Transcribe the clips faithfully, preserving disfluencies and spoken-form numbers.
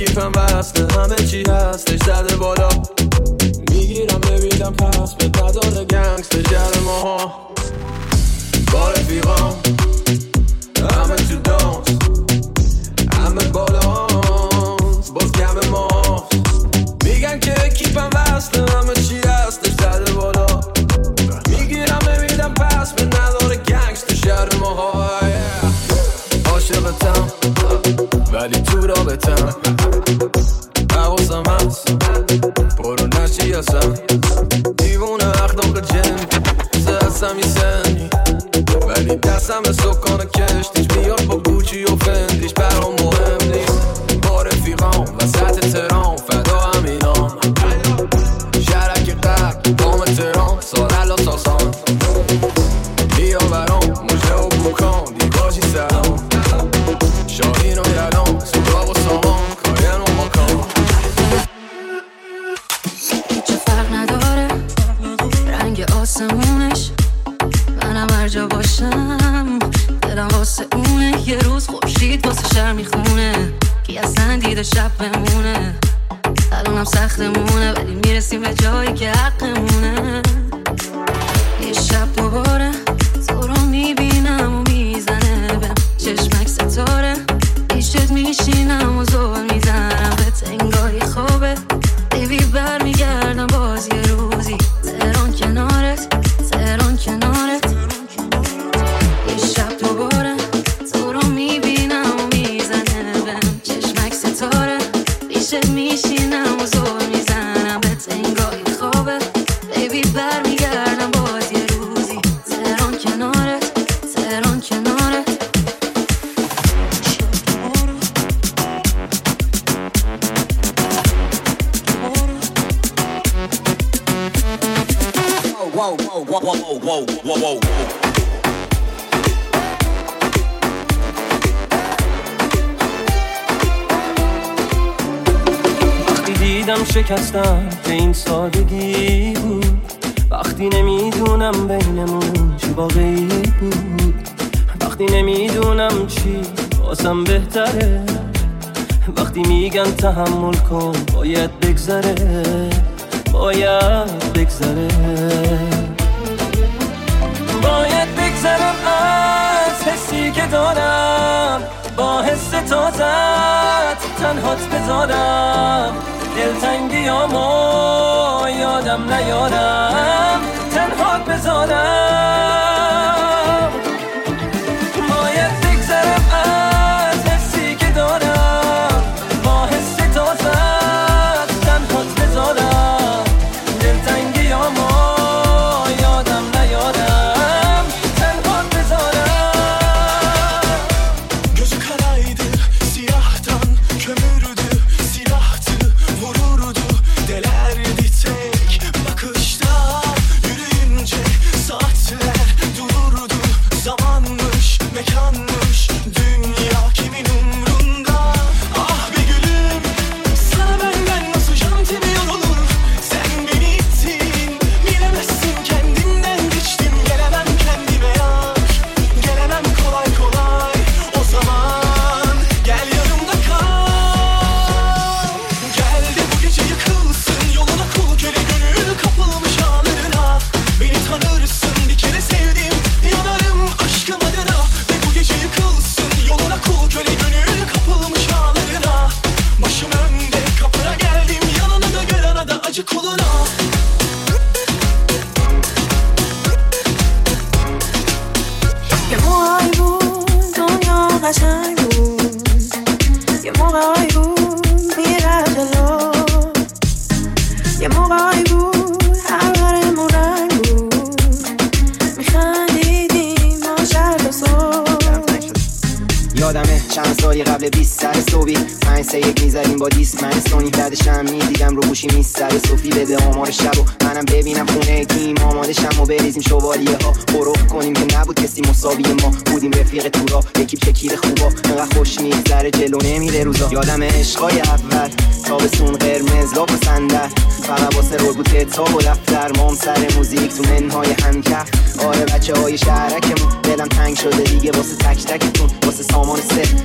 کیفم بسته همه چی هستش زده بالا میگیرم ببینم پس به نداره گنگستر جر ماها با رفیقام همه تو دانس همه بالانس باز کم ماست میگن که کیفم بسته همه چی هستش زده بالا میگیرم ببینم پس به نداره گنگستر شهر ماها عاشقتم ولی تو رابطم حواسم هست برو نشی هستم دیوونه اخلاق جن هستم یه سنی ولی دستم سکان کشتیش میاد با گوچی و فندیش برام مهم نیست با رفیقام وسط ترام فدا همینام شرک قرد دام ترام سارلا تاسان بیا برام مجه و بوکان دیگاجی سرام شاهین و یلام سراب و سامان کارین و ماکان چه فرق نداره رنگ آسمونش منم هر جا باشم دلم واسه اونه یه روز خورشید واسه شهر میخونه کی اصلا دیده شب بمونه الانم سختمونه ولی میرسیم به جایی که حقمونه یه شب دوباره تو رو میبینم و میزنه به چشمک ستاره پیشت میشینم و زول میزنم به تنگای خوابه بیبی بر میگردم باز یه روزی تهران کنارت تهران کنارت یه شب دوباره تو رو میبینم و میزنه بهم چشمک ستاره پیشت میشینم و زول میزنم به تنگای خوابه بیبی بر میگردم باز یه روزی تهران کنارت تهران کنارت Whoa, whoa, whoa, whoa, whoa, whoa, whoa, whoa. وقتی دیدم شکستم که این سادگی بود وقتی نمیدونم بینمون چی واقعی بود وقتی نمیدونم چی واسم بهتره وقتی میگن تحمل کن باید بگذره باید بگذره باید بگذرم از حسی که دارم با حس تازت تنهات بذارم دلتنگیامو یادم نیارم تنهات بذارم باید بگذرم از حسی که دارم با حس تازت تنهات بذارم دلتنگیامو یادم نیارم تنهات بذارم Gözü karaydı siyahtan kömürdü silahtı vururdu delerdi tek bakışta yürüyünce saatler dururdu zamanmış mekanmış dünya kimin umrunda ah be gülüm sana benden nasıl jantimi yorulur sen beni ittin bilemezsin kendimden geçtim gelemem kendime yar gelemem kolay kolay o zaman gel yanımda kal geldi bu gece yıkılsın yoluna kul köle gönül kapılmış ağlarına beni tanırsın bir kere sevdim yanarım aşkım adına ve bu gece yıkılsın yoluna kul köle gönül kapılmış ağlarına başım önde kapına geldim yanına da gel arada acı kuluna یه موقعی بود دنیا قشنگ بود یه موقعی بود میرفت جلو یه موقعی بود هر برمون رنگ بود میخندیدیم ما شب تا صبح یادمه چند سالی قبل بیست سر صبحی پنج سه یک میزدیم با دیست من استونی بعدش هم میدیدم رو گوشی میستر صوفی بده آمار شب و منم ببینم خونه تیم آماده شم و بریزیم شوالیه ها قروق کنیم که نبود کسی مساوی ما بودیم رفیق تورا یکی چکیر خوبا انقدر خوش میگذره جلو نمیره روزا یادمه عشقای اول تابستون قرمز لاب و صندل فقط واسه رول بود کتاب و دفتر مام سر موزیک تو منهای همکف آره بچه های شهرکمون دلم تنگ شده دیگه واسه تک تکتون واسه سامان سه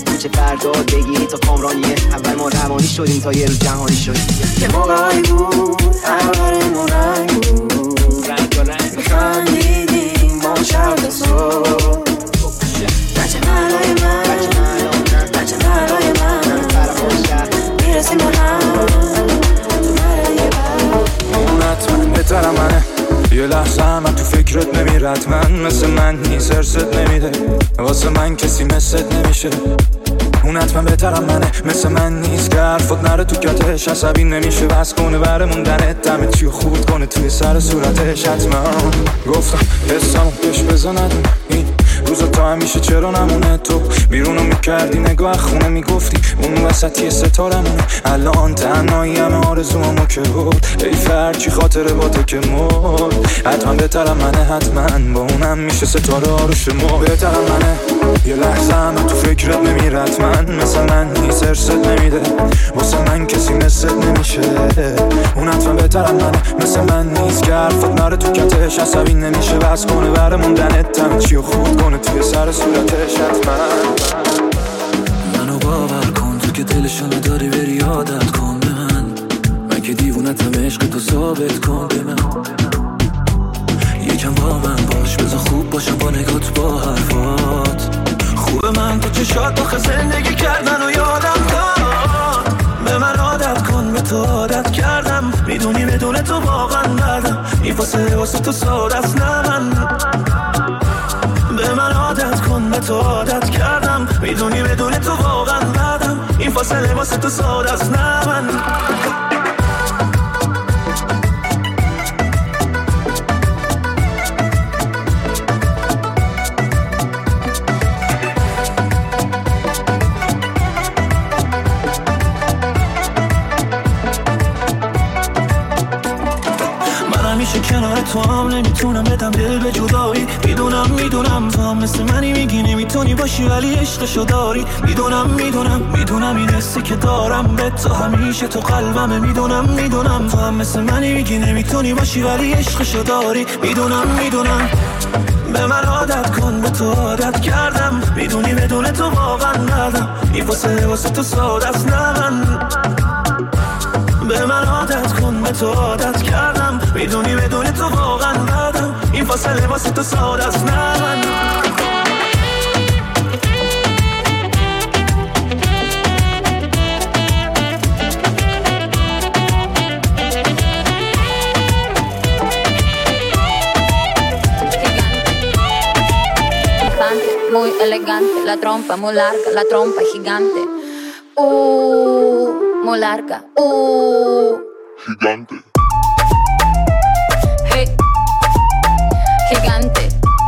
کوچه فرداد بگیری تا کامرانیه. اول ما روانی شدیم تا یه روز جهانی شدیم. یه موقعی بود اولمون رنگ بود، رنگ با رنگ میخندیدیم ما شب تا صبح. بچه ملای من بچه ملای من میرسیم به هم تو ملای من. اون حتما بهترم منه، یه لحظه هم تو فکرت نمیرد. من مثل من نیست ارست نمیده، واسه من کسی مثلت نمیشه. اون حتما بهترم منه، مثل من نیست که حرفت نره تو کتش. عصبی نمیشه بس کنه بره موندنت، دمت چیو خورد کنه توی سر صورتش. حتما گفتم حسامو بهش بزنم، این روزا تا همیشه چرا نمونه. تو بیرونو میکردی نگاه خونه میگفتی اون وسطی ستارمونه. الان تنهایی همه آرزوامو که بود، ای فرچی خاطره با تو که مرد. حتما بهترم منه، حتما با اونم میشه ستاره آروش ما. بهترم منه، یه لحظه هم تو فکرت نمیرد. من مثل من نیست ارست نمیده، واسه من کسی مثلت نمیشه. اون حتما بهترم منه، مثل من نیست که حرفت نره تو کتش. عصبی نمیشه بس کنه بره موندنت، دمت چیو خورد کنه توی سر صورتش. حتما منو باور کن تو که دلشو نداری بری عادت کن به من. من که دیوونتم عشق تو ثابت کن به من. یکم با من باش بذار خوب باشم با نگات با حرفات. خوبه من تو چشات آخه زندگی کردن و یادم کن. به من عادت کن، به تو عادت کردم. میدونی بدون تو واقعا بردم، این فاصله واسه تو ساده است نه من. به من عادت کن، به تو عادت کردم. میدونی بدون تو واقعا بردم، این فاصله واسه تو ساده است نه من. کنار تو هم نمیتونم بدم دل به جدایی. میدونم میدونم تو هم مثل منی، میگی نمیتونی باشی ولی عشقشو داری. میدونم میدونم میدونم این حسی که دارم به تو همیشه تو قلبمه. میدونم میدونم تو هم مثل منی، میگی نمیتونی باشی ولی عشقشو داری. میدونم میدونم به من عادت کن، به تو عادت کردم. میدونی بدون تو واقعا ندم، این فاصله واسه تو ساده است نه من. به من عادت کن، به تو عادت کردم. میدونی بدون تو واقعا ندم، این فاصله واسه تو ساده است نه من. Muy elegante, la trompa muy larga, la trompa gigante. Uh, muy larga. Uh, gigante. Hey, gigante.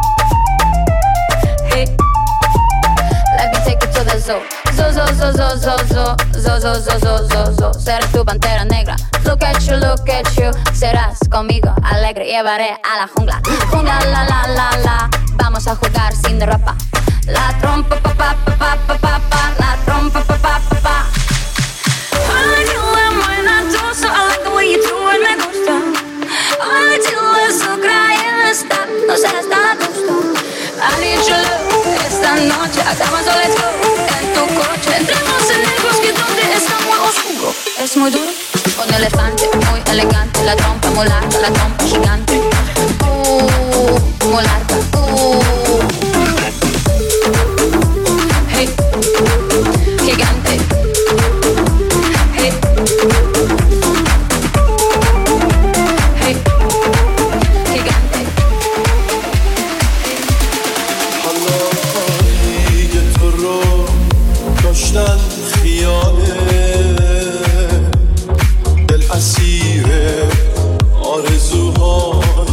Hey, let me take it to the zoo. Zoo, zoo, zoo, zoo, zoo, zoo, zoo, zoo, zoo, zoo, zoo, zoo. Seré tu pantera negra. Look at you, look at you. Serás conmigo alegre, llevaré a la jungla. Jungla, la, la, la, la. Vamos a jugar sin ropa. La trompa, pa, pa, pa, pa, pa, pa, pa. La trompa, pa, pa, pa, pa. I like you and when I do so. I like the way you do it, me gusta. I like you es Ucrania, está, no se está a gusto. I need your love, esta noche hagamos un let's go. En tu coche, entremos en el bosque donde está muy oscuro. Es muy duro, con elefante, muy elegante. La trompa muy larga, la trompa gigante. Uh, muy larga, uh. Hey, gigante. Hey, hey, gigante. حالا دیگه تو رو داشتن خیاله، دل اسیر آرزوهای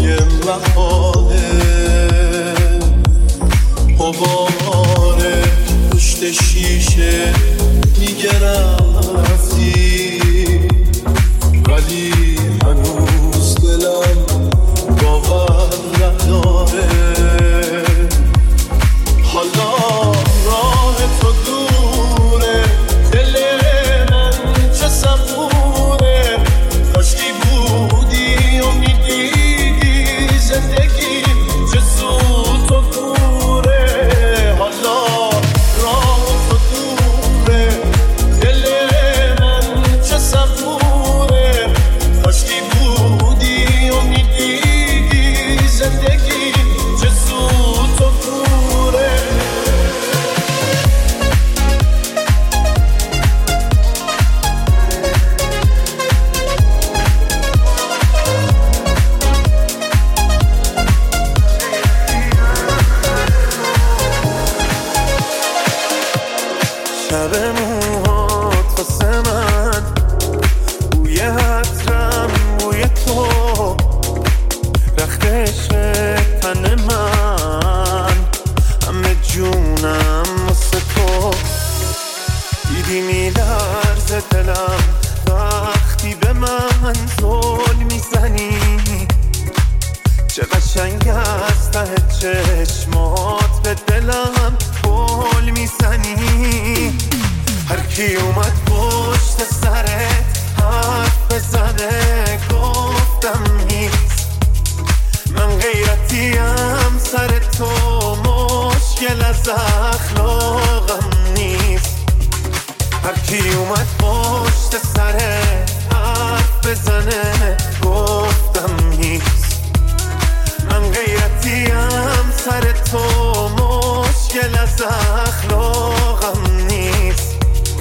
درد دلم وقتی به من زل میزنی، چه قشنگ از ته چشمات به دلم گل میزنی. هر کی اومد پشت سرت حرف بزنه گفتم نیست، من غیرتیم سر تو مشکل از اخلاقم نیست. هر کی اومد پشت سرت حرف بزنه گفتم نیست، من غیرتیم سر تو مشکل از اخلاقم نیست.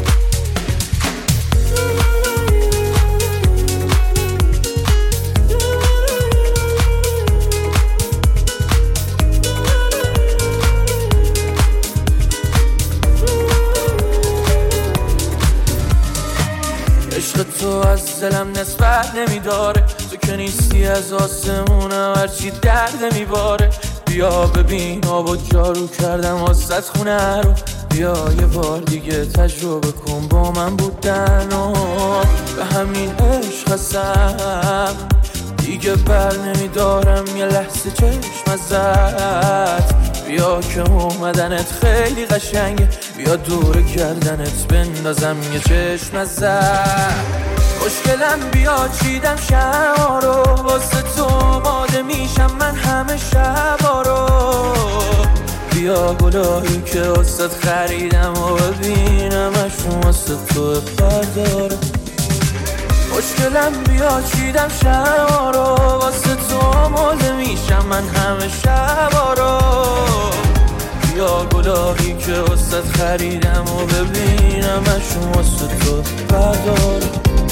عشق تو از دلم نسبت نمیداره، تو که نیستی از آسمونم هرچی درد میباره. بیا ببین آب و جارو کردم واسه خونه رو، بیا یه بار دیگه تجربه کن با من بودن و به همین عشق هستم دیگه بر نمیدارم یه لحظه چشم ازت. بیا که اومدنت خیلی قشنگه، بیا دور گردنت بندازم یه چشم ازت. خوشگلم بیا چیدم شما رو واسه تو ماده میشم من همه شبا رو. بیا گلایی که واسه خریدم و ببینم اشون واسه تو برداره. خوشگلم بیا چیدم شما رو واسه تو ماده میشم من همه شبا رو. بیا گلایی که واسه خریدم و ببینم اشون واسه تو برداره.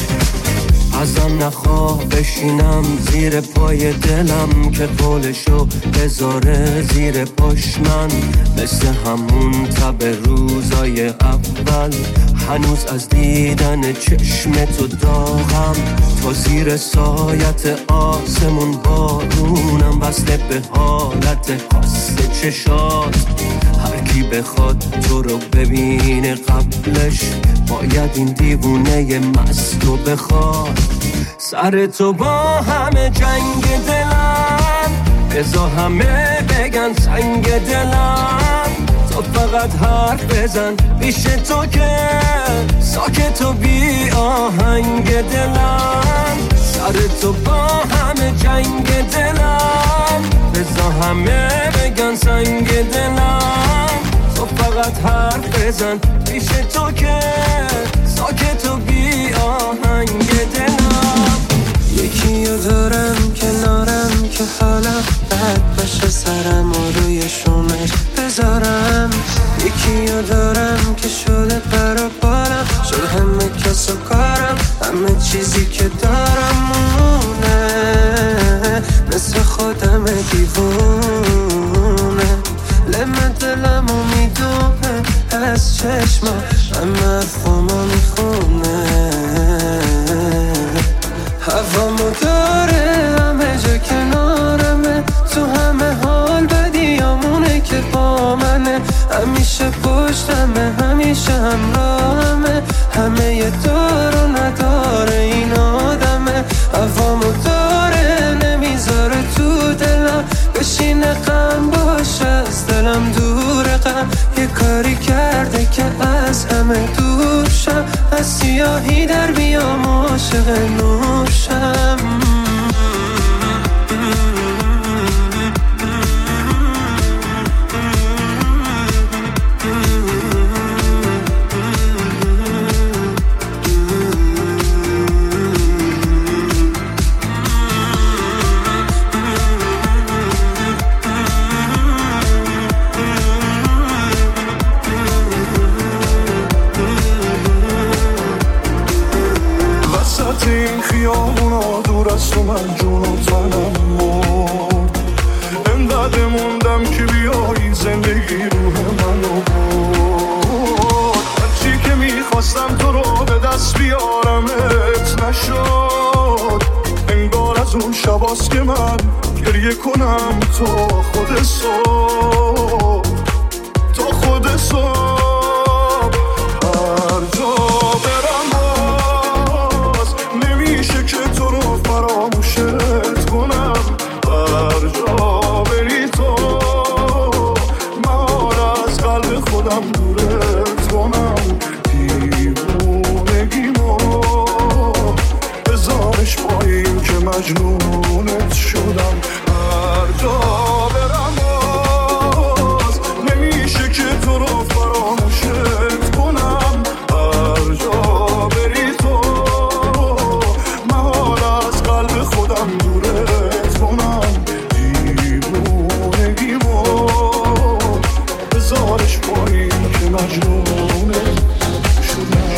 ازم نخواه بشینم زیر پای دلم که قولشو بذاره زیر پاش من، مثل همون تب روزای اول هنوز از دیدن چشم تو داغم. تا زیر سایت آسمون بارونم وصله به حالت خاص چشات. هر کی بخواد تو رو ببینه قبلش باید این دیوونه مستو بخواد. سر تو با همه جنگ دلم بذار همه بگن سنگ دلم. تو فقط حرف بزن پیش تو که ساکت و بی آهنگ دلم. سر تو با همه جنگ دلم بذار همه بگن سنگ دلم. تو فقط حرف بزن پیش تو که ساکت و بی آهنگ دلم. یکی رو دارم کنارم که حالا بد باشه سرم و روی شونش بذارم. یکی رو دارم که شده برا بارم، شد همه کس و کارم، همه چیزی که دارم مونه مثل خودم دیوونه. لمه دلمو میدونه از چشما همه حرفامو میخونه. هوامو داره همه جا کنارمه، تو همه حال بدیامونه که با منه. همیشه پشتمه همیشه همراهمه، همه یه دار و نداره این آدمه. هوامو داره نمیذاره تو دلم بشینه غم باشه از دلم دور غم. یه کاری کرده که از همه دور شم، از سیاهی در بیام عاشق نور شم. این خیابونا دور از تو من جون و تنم مرد. انقدر موندم که بیایی زندگی روح منو برد. هرچی که میخواستم تو رو به دست بیارمت نشد. انگار از اون شباست که من گریه کنم تو خود صبح، تو خود صبح. هر جا برم مجنونت شدم هر جا برم باز نمیشه که تو رو فراموشت کنم هر جا بری تو محال از قلب خودم دورت کنم دیوونگیمو بذارش پایین که مجنونت شدم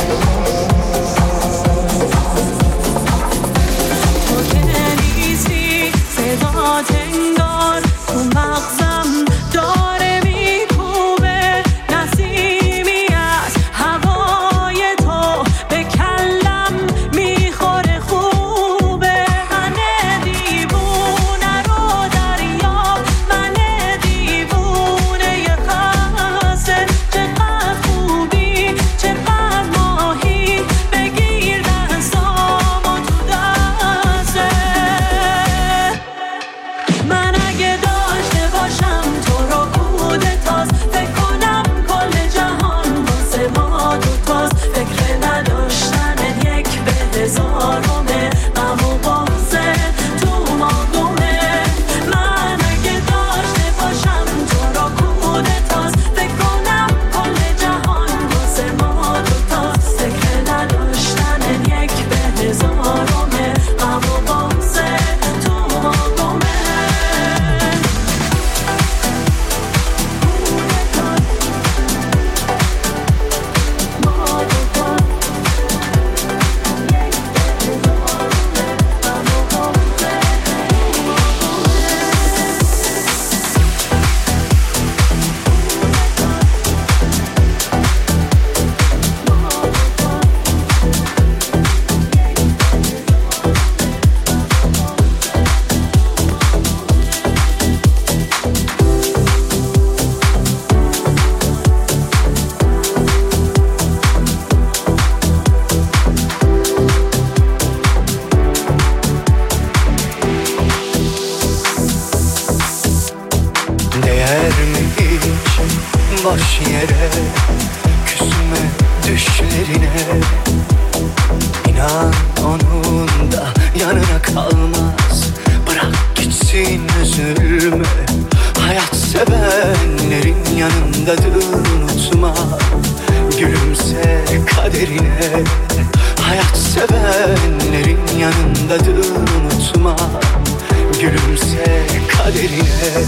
انگار تو مغزم داره میکوبه نسیمی از هوای تو به کلم میخوره خوبه من دیوونه رو دریا من دیوونه یه خسته چقدر خوبی چقدر ماهی بگیر دستامو تو دسته من اگه داشته باشم تو رو بوده تاست فکر کنم کل جهان واسه ما دوتاست فکر نداشتن یک به هزارمه غم و بازه تو ما دومه من اگه داشته باشم تو رو بوده تاست فکر کنم کل جهان واسه ما دوتاست فکر نداشتن یک به هزارمه غم و بازه تو ما دومه Değer mi hiç boş yere küsme düşlerine İnan onun da yanına kalmaz Bırak gitsin üzülme Hayat sevenlerin yanındadır unutma Gülümse kaderine Hayat sevenlerin yanındadır unutma Gülümse kaderine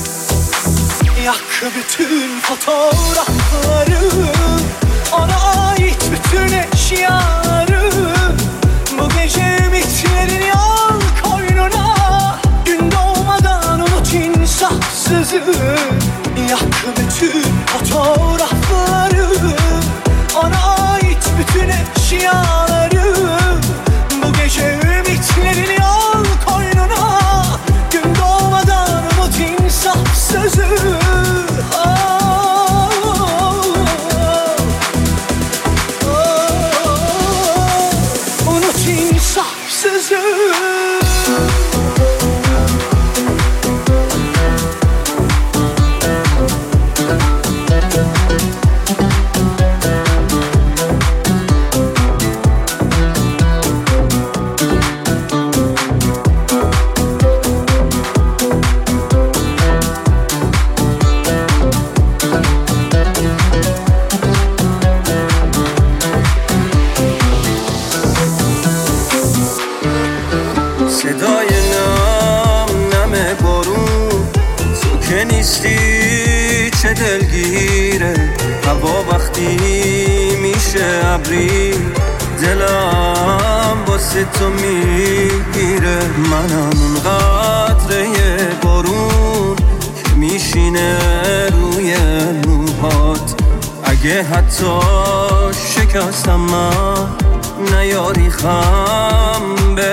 Yak bütün fotoğrafları Ona ait bütün eşyaları Bu gece ümitlerini al koynuna Gün doğmadan unut insafsızı Yak bütün fotoğrafları Ona ait bütün eşyaları Bu gece ümitlerini al koynuna Gün doğmadan unut insafsızı Unut insafsızı چه دلگیره هوا وقتی میشه ابری دلم واسه تو میگیره منم اون قطره بارون که میشینه روی موهات اگه حتی شکستم من نیاری خم به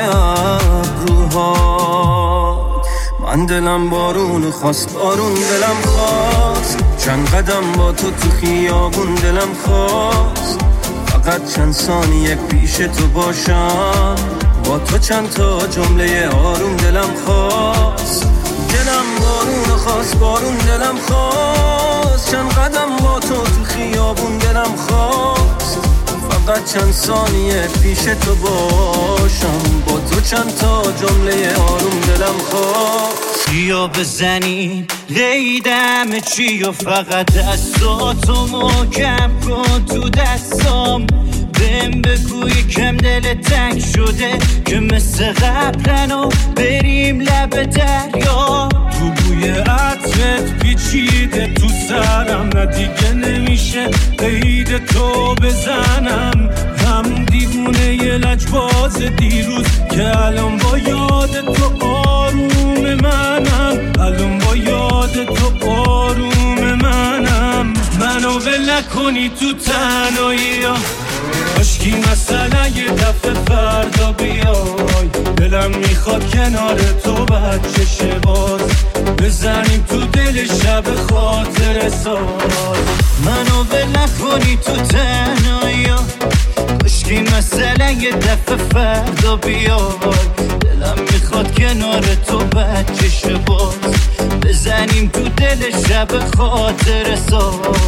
ابروهات من دلم بارون خواست بارون دلم خواست چند قدم با تو تو خیابون دلم خواست فقط چند ثانیه پیش تو باشم با تو چند تا جمله آروم دلم خواست دلم بارون خواست بارون دلم خواست چند قدم با تو تو خیابون دلم خواست فقط چند ثانیه پیش تو باشم، با تو چند تا جمله آروم دلم خواست. یا بزنیم لیدم چی و فقط دستاتو محکم کن تو دستام، بهم بگو یکم دل تنگ شده که مثل قبلن و بریم لب دریا. تو بوی عطرت پیچیده تو سرم، نه دیگه نمیشه قید تو بزنم. همون دیوونه یه لجباز دیروز که الان با یاد تو آروم منم، الان با یاد تو آروم منم. منو ول نکنی تو تنهایی ها، عشقی مثلا یه دفعه فردا بیای، دلم میخواد کنار تو بچه شباز بزنیم تو دل شب خاطر ساز. منو ول نکنی تو تنهایی ها، عشقی مثلا یه دفعه فردا بیای، دلم میخواد کنار تو بچه شباز بزنیم تو دل شب خاطر ساز.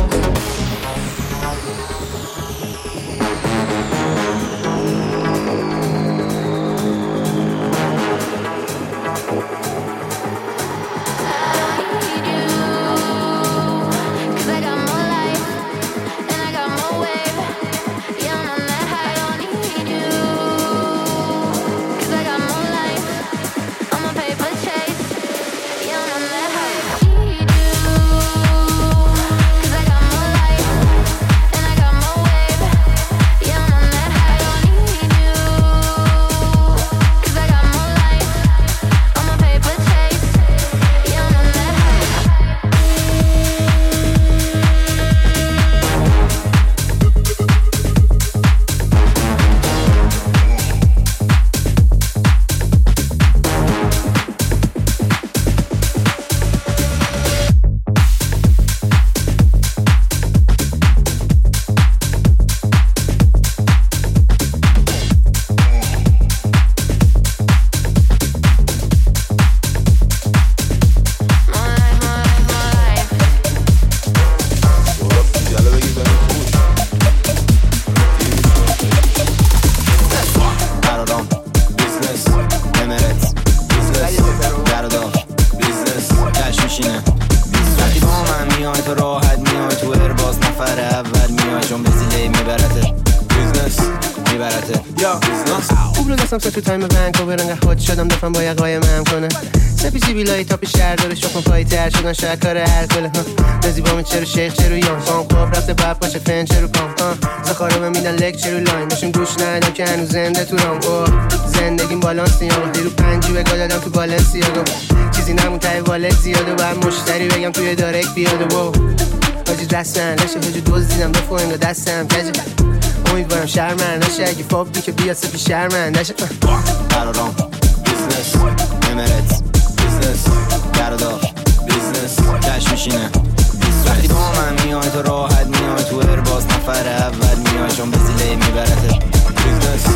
تو تایم ونکوور انگه خود شدم دفعه با یقای مهم کنه، سپی سی بیلایی تاپی شهر داره شخم پایی تر شدن شاید کار هر کله. نزی با من چرو شیخ چرو یان کام خواب رفته بب باشه فن چرو کام زخاره من میدن لک چرو لاین باشم گوش ندم که هنوز زنده تو رام. زندگیم بالانس نیاغا دیرو پنجی بگاه دادم تو بالنسی آگا، چیزی نمون تایی والت زیاده باید مشتری بگم توی دارک بیاده با حاجی دستن لشه هجو دوز دیدم بفو انگا دستم کجه. امیدوارم شرمن نشه اگه فابدی که بیاد سپی شرمن نشه. قرارام بیزنس نمرت بیزنس گردار بیزنس کش میشینه. وقتی با من میای تو راحت میای تو ارباز نفر اول میای چون به زیله میبرته بیزنس.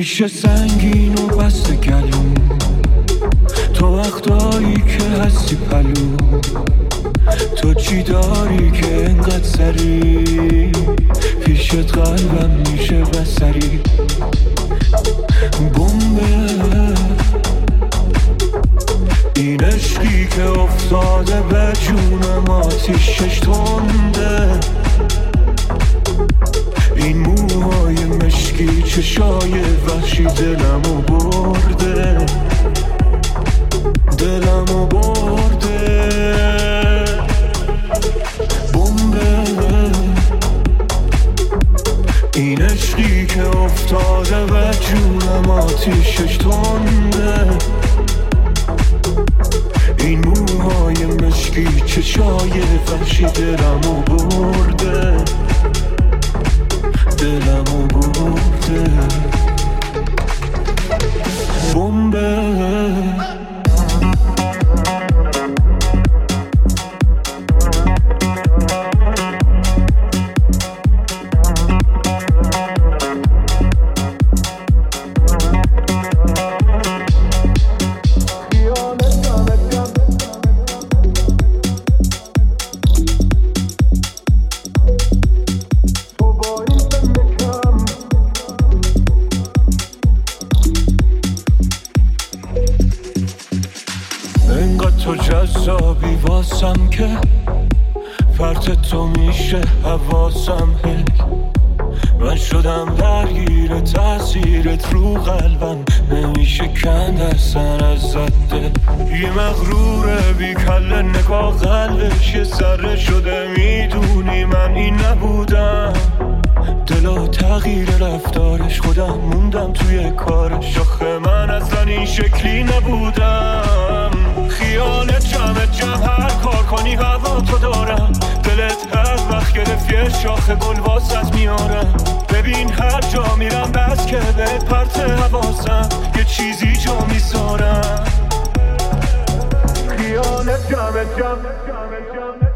ریشه سنگین و بسته گلوم، تو وقتایی که هستی پلو، تو چی داری که انقدر سری پیشت قلبم میشه بسری. بمبه این عشقی که افتاده به جونم آتیشش تنده، این موهای مشکی چشای وحشی دلمو برده، دلمو برده. بمبه این عشقی که افتاده به جونم آتیشش تنده، این موهای مشکی چشای وحشی دلمو برده، دلمو برده. بمبه تو جذابی واسم که فرط تو میشه حواسم هک، من شدم درگیر تاثیرت رو قلبم، نمیشه کند اصلا ازت دل. یه مغرور بی کله نگاه قلبش یه ذره شده، میدونی من این نبودم، دلو تغییر رفتارش خودم موندم توی کارش، آخه من اصلا این شکلی نبودم. خیالت جمع جمع هر کار کنی هوا تو دارم، دلت هر وقت گرفت یه شاخه گل واسط میارم، ببین هر جا میرم بس که بهت پرت حواسم، یه چیزی جا میذارم. خیالت جمع جمع